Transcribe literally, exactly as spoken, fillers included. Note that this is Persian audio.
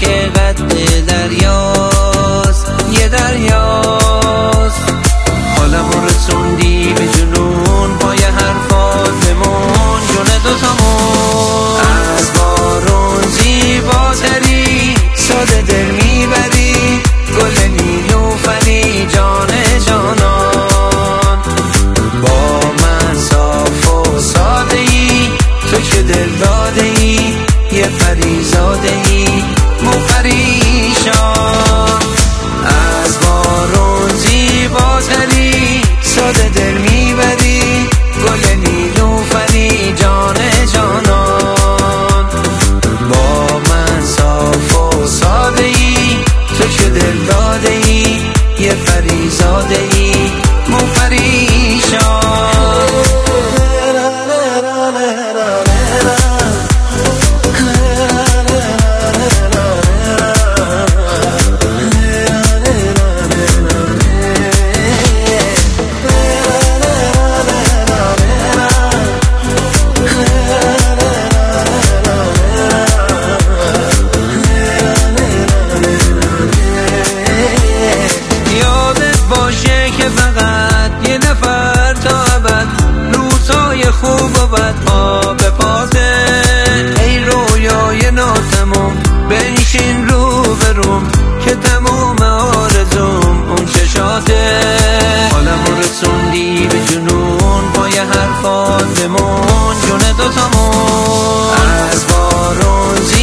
که قد دریاست، یه دریاست. حالمون رسوندی به جنون با یه حرفاتمون، جون دوتامون. از بارون زیباتری ساده دل میبری، گل نیلوفری جان جانان. با من صاف و ساده ای، تو که دل داده ای، یه پریزاده ای مو پریشان. از بارون زیباتری ساده دل میبری، گل نیلوفری جان جانان. با من صاف و ساده ای، تو که دل داده ای، یه پریزاده ای مو پریشان. خوب و بد آب پاته، ای رویای ناتموم بنشین رو بروم که تموم آرزوم اون چشاته. حالمون رسوندی به جنون با یه حرفاتمون، جون دوتامون. از بارون